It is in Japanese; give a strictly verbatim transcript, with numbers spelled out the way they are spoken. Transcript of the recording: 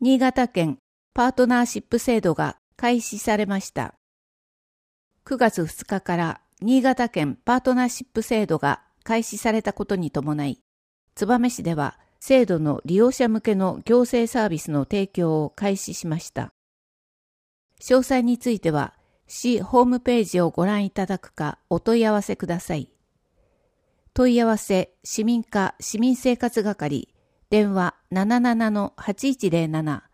新潟県パートナーシップ制度が開始されました。くがつふつかから新潟県パートナーシップ制度が開始されたことに伴い、燕市では制度の利用者向けの行政サービスの提供を開始しました。詳細については、市ホームページをご覧いただくかお問い合わせください。問い合わせ市民課市民生活係、電話 ななななのはちいちゼロなな